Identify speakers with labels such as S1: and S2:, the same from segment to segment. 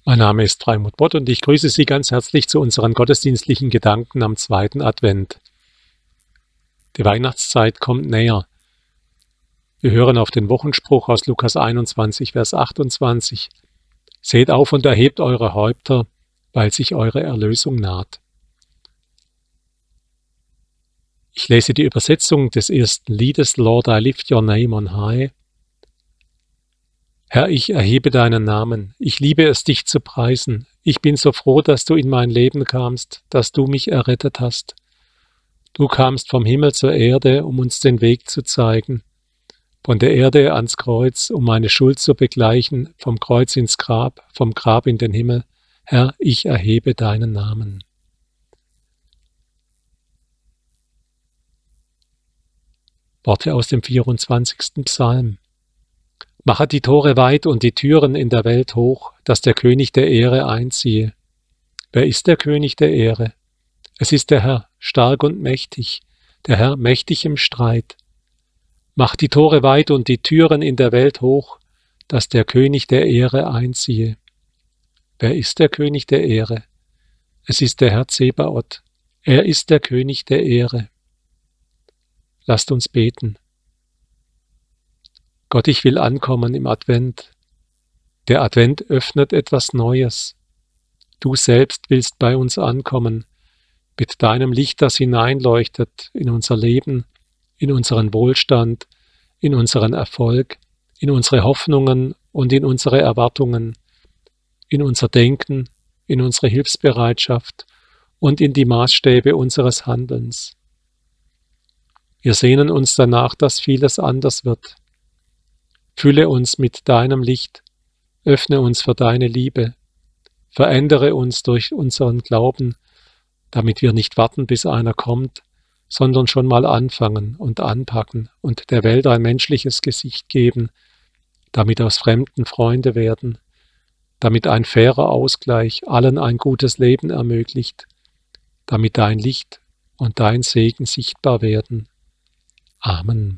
S1: Mein Name ist Freimut Bott und ich grüße Sie ganz herzlich zu unseren gottesdienstlichen Gedanken am zweiten Advent. Die Weihnachtszeit kommt näher. Wir hören auf den Wochenspruch aus Lukas 21, Vers 28. Seht auf und erhebt eure Häupter, weil sich eure Erlösung naht. Ich lese die Übersetzung des ersten Liedes Lord, I lift your name on high. Herr, ich erhebe deinen Namen. Ich liebe es, dich zu preisen. Ich bin so froh, dass du in mein Leben kamst, dass du mich errettet hast. Du kamst vom Himmel zur Erde, um uns den Weg zu zeigen. Von der Erde ans Kreuz, um meine Schuld zu begleichen, vom Kreuz ins Grab, vom Grab in den Himmel. Herr, ich erhebe deinen Namen. Worte aus dem 24. Psalm. Machet die Tore weit und die Türen in der Welt hoch, dass der König der Ehre einziehe. Wer ist der König der Ehre? Es ist der Herr, stark und mächtig, der Herr mächtig im Streit. Macht die Tore weit und die Türen in der Welt hoch, dass der König der Ehre einziehe. Wer ist der König der Ehre? Es ist der Herr Zebaoth. Er ist der König der Ehre. Lasst uns beten. Gott, ich will ankommen im Advent. Der Advent öffnet etwas Neues. Du selbst willst bei uns ankommen, mit deinem Licht, das hineinleuchtet in unser Leben, in unseren Wohlstand, in unseren Erfolg, in unsere Hoffnungen und in unsere Erwartungen, in unser Denken, in unsere Hilfsbereitschaft und in die Maßstäbe unseres Handelns. Wir sehnen uns danach, dass vieles anders wird. Fülle uns mit deinem Licht, öffne uns für deine Liebe, verändere uns durch unseren Glauben, damit wir nicht warten, bis einer kommt, sondern schon mal anfangen und anpacken und der Welt ein menschliches Gesicht geben, damit aus Fremden Freunde werden, damit ein fairer Ausgleich allen ein gutes Leben ermöglicht, damit dein Licht und dein Segen sichtbar werden. Amen.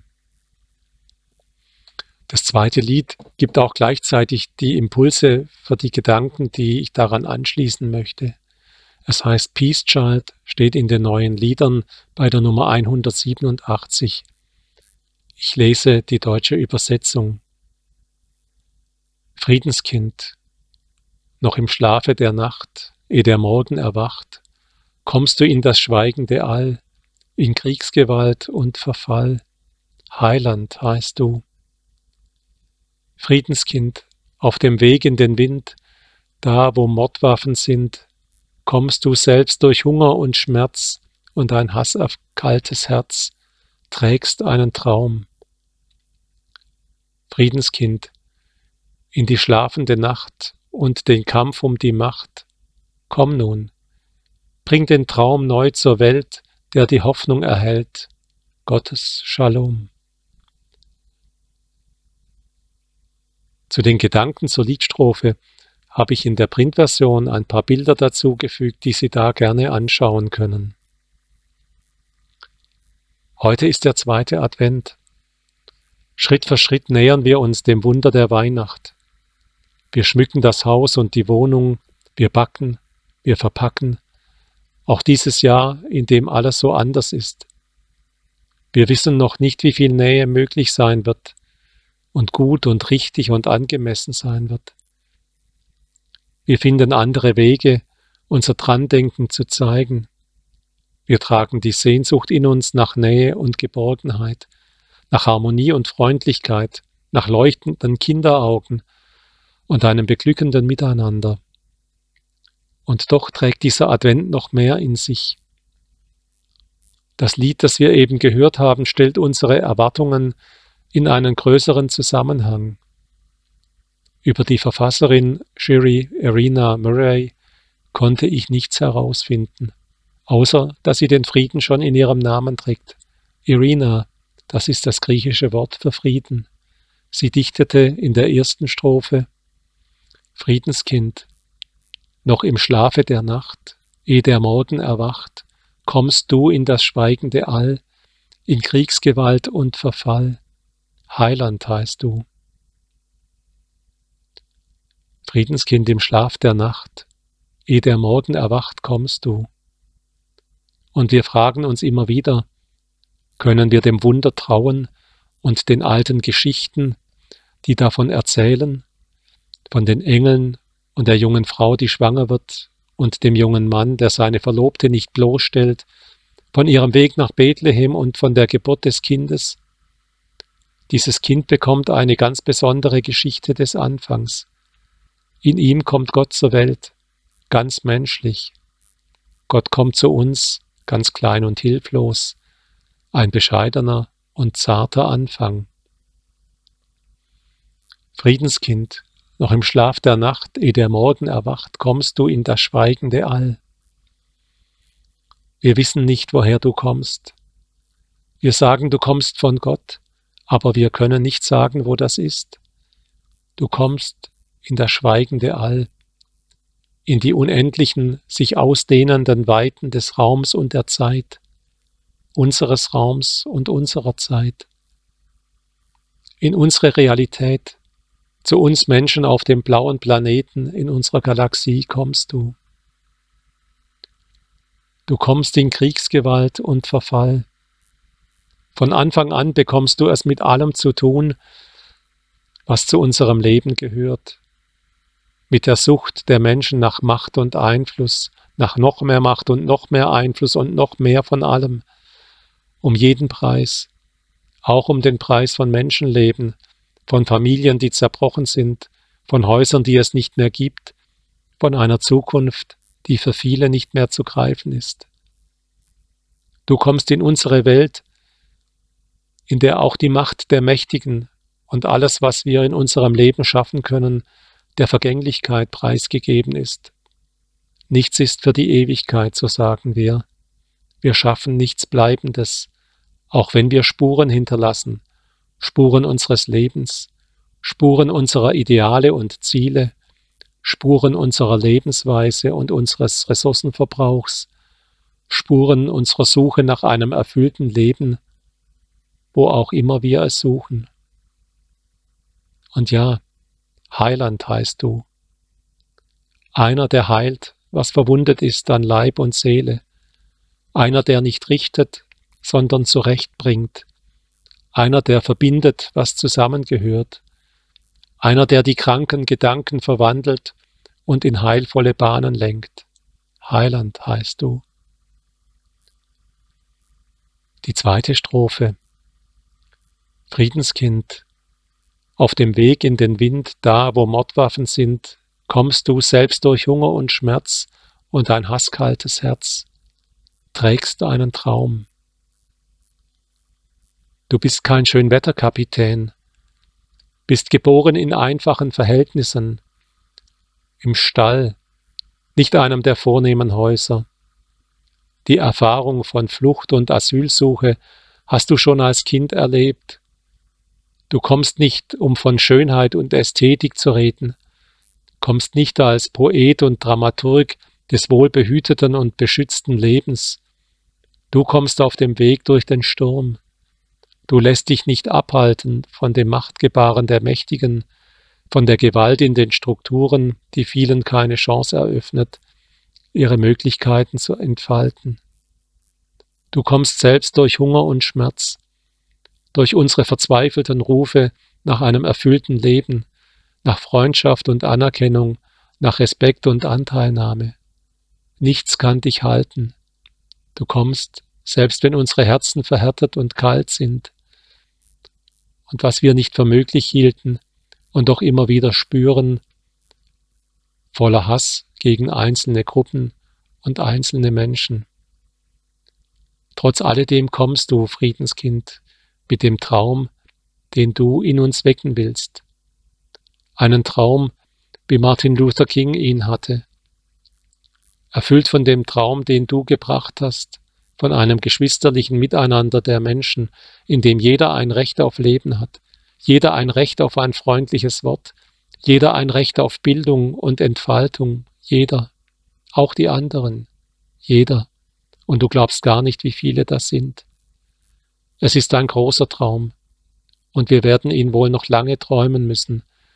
S1: Das zweite Lied gibt auch gleichzeitig die Impulse für die Gedanken, die ich daran anschließen möchte. Es heißt Peace Child, steht in den neuen Liedern bei der Nummer 187. Ich lese die deutsche Übersetzung. Friedenskind, noch im Schlafe der Nacht, ehe der Morgen erwacht, kommst du in das schweigende All, in Kriegsgewalt und Verfall. Heiland heißt du. Friedenskind, auf dem Weg in den Wind, da wo Mordwaffen sind, kommst du selbst durch Hunger und Schmerz und ein Hass auf kaltes Herz, trägst einen Traum. Friedenskind, in die schlafende Nacht und den Kampf um die Macht, komm nun, bring den Traum neu zur Welt, der die Hoffnung erhält, Gottes Shalom. Zu den Gedanken zur Liedstrophe habe ich in der Printversion ein paar Bilder dazugefügt, die Sie da gerne anschauen können. Heute ist der zweite Advent. Schritt für Schritt nähern wir uns dem Wunder der Weihnacht. Wir schmücken das Haus und die Wohnung, wir backen, wir verpacken. Auch dieses Jahr, in dem alles so anders ist. Wir wissen noch nicht, wie viel Nähe möglich sein wird und gut und richtig und angemessen sein wird. Wir finden andere Wege, unser Drandenken zu zeigen. Wir tragen die Sehnsucht in uns nach Nähe und Geborgenheit, nach Harmonie und Freundlichkeit, nach leuchtenden Kinderaugen und einem beglückenden Miteinander. Und doch trägt dieser Advent noch mehr in sich. Das Lied, das wir eben gehört haben, stellt unsere Erwartungen in einen größeren Zusammenhang. Über die Verfasserin Sherry Irina Murray konnte ich nichts herausfinden, außer dass sie den Frieden schon in ihrem Namen trägt. Irina, das ist das griechische Wort für Frieden. Sie dichtete in der ersten Strophe: Friedenskind, noch im Schlafe der Nacht, ehe der Morgen erwacht, kommst du in das schweigende All, in Kriegsgewalt und Verfall. Heiland heißt du. Friedenskind im Schlaf der Nacht, ehe der Morgen erwacht, kommst du. Und wir fragen uns immer wieder, können wir dem Wunder trauen und den alten Geschichten, die davon erzählen, von den Engeln und der jungen Frau, die schwanger wird, und dem jungen Mann, der seine Verlobte nicht bloßstellt, von ihrem Weg nach Bethlehem und von der Geburt des Kindes. Dieses Kind bekommt eine ganz besondere Geschichte des Anfangs. In ihm kommt Gott zur Welt, ganz menschlich. Gott kommt zu uns, ganz klein und hilflos, ein bescheidener und zarter Anfang. Friedenskind, noch im Schlaf der Nacht, ehe der Morgen erwacht, kommst du in das schweigende All. Wir wissen nicht, woher du kommst. Wir sagen, du kommst von Gott, aber wir können nicht sagen, wo das ist. Du kommst in das schweigende All, in die unendlichen, sich ausdehnenden Weiten des Raums und der Zeit, unseres Raums und unserer Zeit, in unsere Realität, zu uns Menschen auf dem blauen Planeten, in unserer Galaxie kommst du. Du kommst in Kriegsgewalt und Verfall. Von Anfang an bekommst du es mit allem zu tun, was zu unserem Leben gehört. Mit der Sucht der Menschen nach Macht und Einfluss, nach noch mehr Macht und noch mehr Einfluss und noch mehr von allem. Um jeden Preis, auch um den Preis von Menschenleben, von Familien, die zerbrochen sind, von Häusern, die es nicht mehr gibt, von einer Zukunft, die für viele nicht mehr zu greifen ist. Du kommst in unsere Welt, in der auch die Macht der Mächtigen und alles, was wir in unserem Leben schaffen können, der Vergänglichkeit preisgegeben ist. Nichts ist für die Ewigkeit, so sagen wir. Wir schaffen nichts Bleibendes, auch wenn wir Spuren hinterlassen, Spuren unseres Lebens, Spuren unserer Ideale und Ziele, Spuren unserer Lebensweise und unseres Ressourcenverbrauchs, Spuren unserer Suche nach einem erfüllten Leben, wo auch immer wir es suchen. Und ja, Heiland heißt du. Einer, der heilt, was verwundet ist an Leib und Seele. Einer, der nicht richtet, sondern zurechtbringt. Einer, der verbindet, was zusammengehört. Einer, der die kranken Gedanken verwandelt und in heilvolle Bahnen lenkt. Heiland heißt du. Die zweite Strophe. Friedenskind, auf dem Weg in den Wind, da wo Mordwaffen sind, kommst du selbst durch Hunger und Schmerz und ein hasskaltes Herz, trägst einen Traum. Du bist kein Schönwetterkapitän, bist geboren in einfachen Verhältnissen, im Stall, nicht einem der vornehmen Häuser. Die Erfahrung von Flucht und Asylsuche hast du schon als Kind erlebt. Du kommst nicht, um von Schönheit und Ästhetik zu reden, kommst nicht als Poet und Dramaturg des wohlbehüteten und beschützten Lebens. Du kommst auf dem Weg durch den Sturm. Du lässt dich nicht abhalten von dem Machtgebaren der Mächtigen, von der Gewalt in den Strukturen, die vielen keine Chance eröffnet, ihre Möglichkeiten zu entfalten. Du kommst selbst durch Hunger und Schmerz, durch unsere verzweifelten Rufe nach einem erfüllten Leben, nach Freundschaft und Anerkennung, nach Respekt und Anteilnahme. Nichts kann dich halten. Du kommst, selbst wenn unsere Herzen verhärtet und kalt sind. Und was wir nicht für möglich hielten und doch immer wieder spüren, voller Hass gegen einzelne Gruppen und einzelne Menschen. Trotz alledem kommst du, Friedenskind, mit dem Traum, den du in uns wecken willst. Einen Traum, wie Martin Luther King ihn hatte. Erfüllt von dem Traum, den du gebracht hast, von einem geschwisterlichen Miteinander der Menschen, in dem jeder ein Recht auf Leben hat, jeder ein Recht auf ein freundliches Wort, jeder ein Recht auf Bildung und Entfaltung, jeder, auch die anderen, jeder. Und du glaubst gar nicht, wie viele das sind. Es ist ein großer Traum, und wir werden ihn wohl noch lange träumen müssen,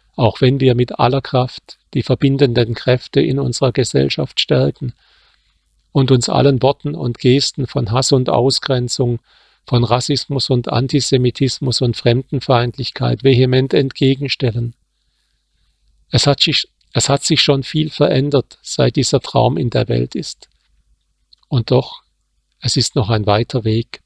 S1: auch wenn wir mit aller Kraft die verbindenden Kräfte in unserer Gesellschaft stärken und uns allen Worten und Gesten von Hass und Ausgrenzung, von Rassismus und Antisemitismus und Fremdenfeindlichkeit vehement entgegenstellen. Es hat sich schon viel verändert, seit dieser Traum in der Welt ist. Und doch, es ist noch ein weiter Weg.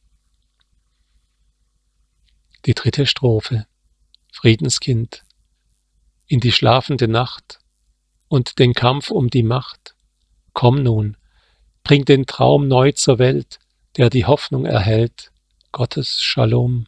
S1: Die 3. Strophe. Friedenskind. In die schlafende Nacht und den Kampf um die Macht. Komm nun, bring den Traum neu zur Welt, der die Hoffnung erhält, Gottes Shalom.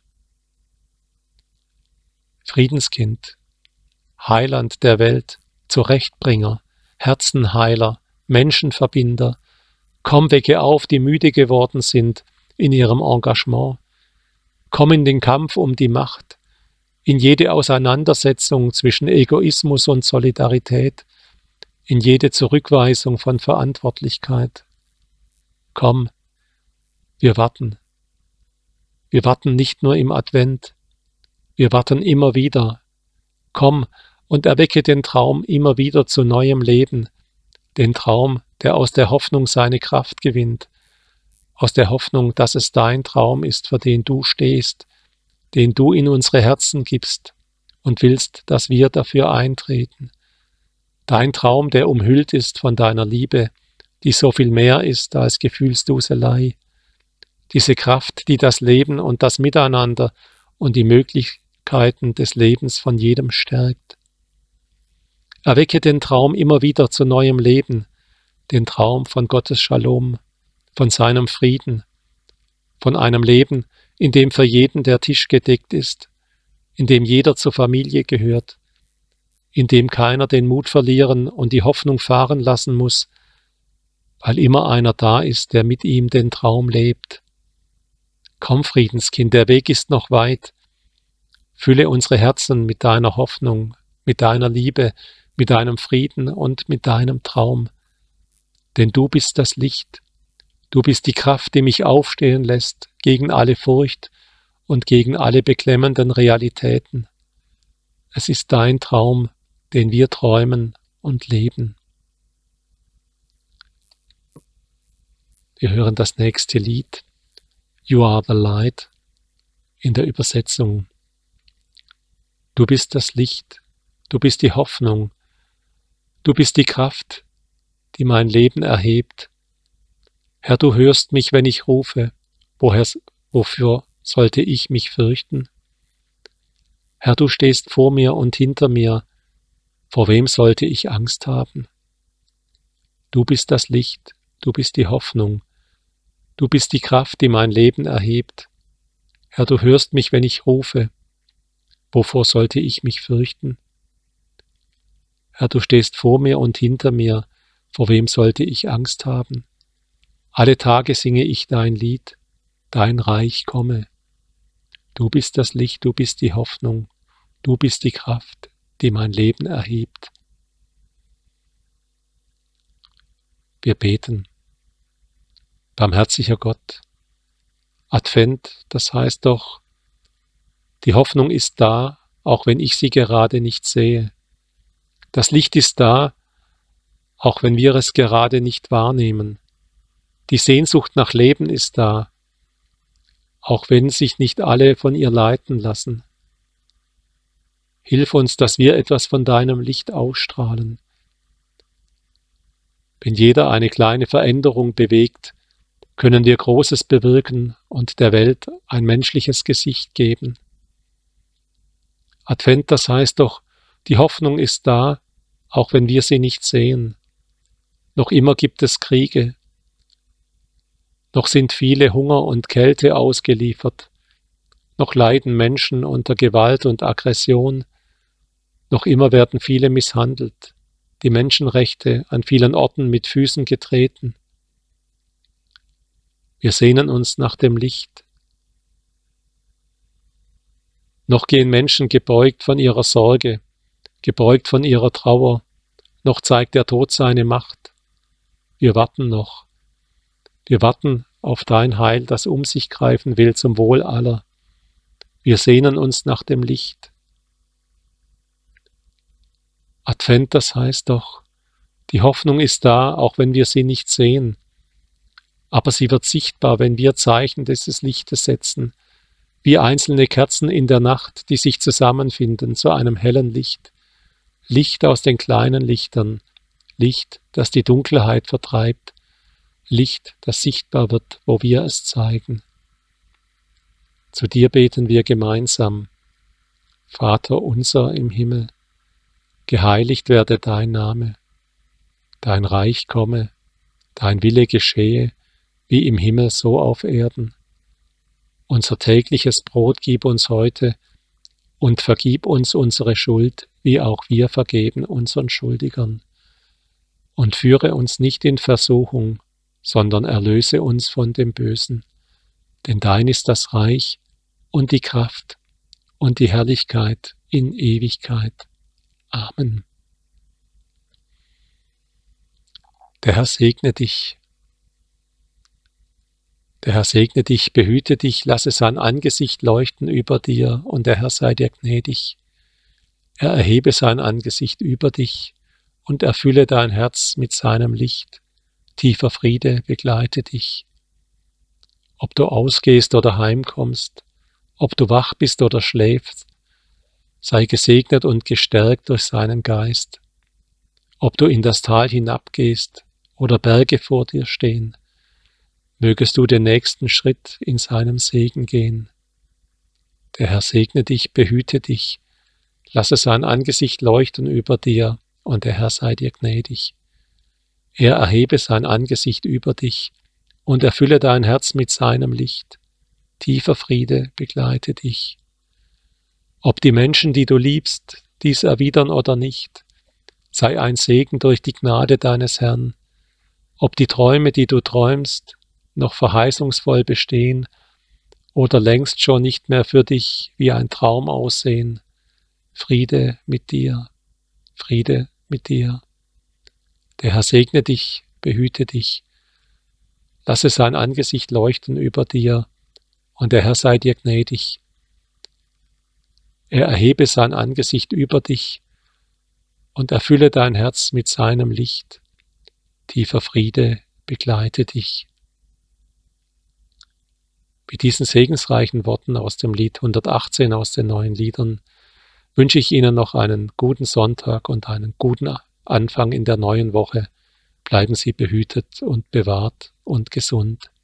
S1: Friedenskind. Heiland der Welt, Zurechtbringer, Herzenheiler, Menschenverbinder, komm, wecke auf, die müde geworden sind in ihrem Engagement. Komm in den Kampf um die Macht, in jede Auseinandersetzung zwischen Egoismus und Solidarität, in jede Zurückweisung von Verantwortlichkeit. Komm, wir warten. Wir warten nicht nur im Advent, wir warten immer wieder. Komm und erwecke den Traum immer wieder zu neuem Leben, den Traum, der aus der Hoffnung seine Kraft gewinnt, aus der Hoffnung, dass es dein Traum ist, für den du stehst, den du in unsere Herzen gibst und willst, dass wir dafür eintreten. Dein Traum, der umhüllt ist von deiner Liebe, die so viel mehr ist als Gefühlsduselei. Diese Kraft, die das Leben und das Miteinander und die Möglichkeiten des Lebens von jedem stärkt. Erwecke den Traum immer wieder zu neuem Leben, den Traum von Gottes Shalom, von seinem Frieden, von einem Leben, in dem für jeden der Tisch gedeckt ist, in dem jeder zur Familie gehört, in dem keiner den Mut verlieren und die Hoffnung fahren lassen muss, weil immer einer da ist, der mit ihm den Traum lebt. Komm, Friedenskind, der Weg ist noch weit. Fülle unsere Herzen mit deiner Hoffnung, mit deiner Liebe, mit deinem Frieden und mit deinem Traum. Denn du bist das Licht. Du bist die Kraft, die mich aufstehen lässt gegen alle Furcht und gegen alle beklemmenden Realitäten. Es ist dein Traum, den wir träumen und leben. Wir hören das nächste Lied, You Are the Light, in der Übersetzung. Du bist das Licht, du bist die Hoffnung, du bist die Kraft, die mein Leben erhebt. Herr, du hörst mich, wenn ich rufe, wofür sollte ich mich fürchten? Herr, du stehst vor mir und hinter mir, vor wem sollte ich Angst haben? Du bist das Licht, du bist die Hoffnung, du bist die Kraft, die mein Leben erhebt. Herr, du hörst mich, wenn ich rufe, wovor sollte ich mich fürchten? Herr, du stehst vor mir und hinter mir, vor wem sollte ich Angst haben? Alle Tage singe ich dein Lied, dein Reich komme. Du bist das Licht, du bist die Hoffnung, du bist die Kraft, die mein Leben erhebt. Wir beten. Barmherziger Gott, Advent, das heißt doch, die Hoffnung ist da, auch wenn ich sie gerade nicht sehe. Das Licht ist da, auch wenn wir es gerade nicht wahrnehmen. Die Sehnsucht nach Leben ist da, auch wenn sich nicht alle von ihr leiten lassen. Hilf uns, dass wir etwas von deinem Licht ausstrahlen. Wenn jeder eine kleine Veränderung bewegt, können wir Großes bewirken und der Welt ein menschliches Gesicht geben. Advent, das heißt doch, die Hoffnung ist da, auch wenn wir sie nicht sehen. Noch immer gibt es Kriege. Noch sind viele Hunger und Kälte ausgeliefert. Noch leiden Menschen unter Gewalt und Aggression. Noch immer werden viele misshandelt, die Menschenrechte an vielen Orten mit Füßen getreten. Wir sehnen uns nach dem Licht. Noch gehen Menschen gebeugt von ihrer Sorge, gebeugt von ihrer Trauer. Noch zeigt der Tod seine Macht. Wir warten noch. Wir warten auf dein Heil, das um sich greifen will zum Wohl aller. Wir sehnen uns nach dem Licht. Advent, das heißt doch, die Hoffnung ist da, auch wenn wir sie nicht sehen. Aber sie wird sichtbar, wenn wir Zeichen dieses Lichtes setzen, wie einzelne Kerzen in der Nacht, die sich zusammenfinden zu einem hellen Licht. Licht aus den kleinen Lichtern, Licht, das die Dunkelheit vertreibt, Licht, das sichtbar wird, wo wir es zeigen. Zu dir beten wir gemeinsam. Vater unser im Himmel, geheiligt werde dein Name, dein Reich komme, dein Wille geschehe, wie im Himmel so auf Erden. Unser tägliches Brot gib uns heute und vergib uns unsere Schuld, wie auch wir vergeben unseren Schuldigern. Und führe uns nicht in Versuchung, sondern erlöse uns von dem Bösen. Denn dein ist das Reich und die Kraft und die Herrlichkeit in Ewigkeit. Amen. Der Herr segne dich. Der Herr segne dich, behüte dich, lasse sein Angesicht leuchten über dir, und der Herr sei dir gnädig. Er erhebe sein Angesicht über dich und erfülle dein Herz mit seinem Licht. Tiefer Friede begleite dich. Ob du ausgehst oder heimkommst, ob du wach bist oder schläfst, sei gesegnet und gestärkt durch seinen Geist. Ob du in das Tal hinabgehst oder Berge vor dir stehen, mögest du den nächsten Schritt in seinem Segen gehen. Der Herr segne dich, behüte dich, lasse sein Angesicht leuchten über dir, und der Herr sei dir gnädig. Er erhebe sein Angesicht über dich und erfülle dein Herz mit seinem Licht. Tiefer Friede begleite dich. Ob die Menschen, die du liebst, dies erwidern oder nicht, sei ein Segen durch die Gnade deines Herrn. Ob die Träume, die du träumst, noch verheißungsvoll bestehen oder längst schon nicht mehr für dich wie ein Traum aussehen, Friede mit dir, Friede mit dir. Der Herr segne dich, behüte dich, lasse sein Angesicht leuchten über dir, und der Herr sei dir gnädig. Er erhebe sein Angesicht über dich und erfülle dein Herz mit seinem Licht. Tiefer Friede begleite dich. Mit diesen segensreichen Worten aus dem Lied 118 aus den neuen Liedern wünsche ich Ihnen noch einen guten Sonntag und einen guten Anfang in der neuen Woche. Bleiben Sie behütet und bewahrt und gesund.